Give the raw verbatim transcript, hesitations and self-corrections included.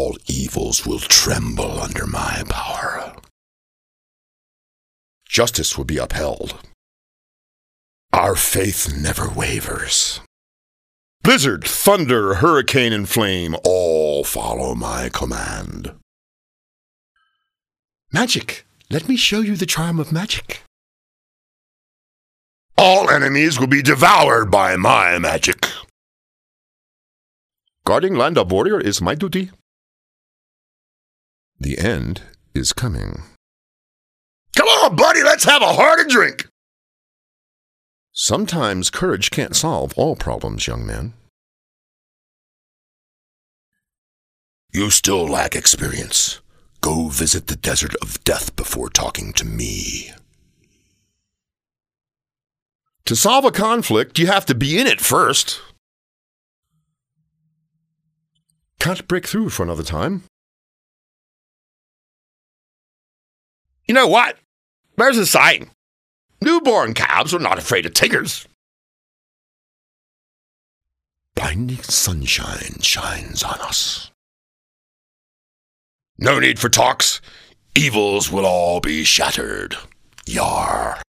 all evils will tremble under my power. Justice will be upheld. Our faith never wavers. Blizzard, thunder, hurricane, and flame all follow my command. Magic, let me show you the charm of magic. All enemies will be devoured by my magic. Guarding land of warrior is my duty. The end is coming. Come on, buddy, let's have a hearty drink. Sometimes courage can't solve all problems, young man. You still lack experience. Go visit the desert of death before talking to me. To solve a conflict, you have to be in it first. Can't break through for another time. You know what? There's a saying. Newborn calves are not afraid of tigers. Blinding sunshine shines on us. No need for talks. Evils will all be shattered. Yar.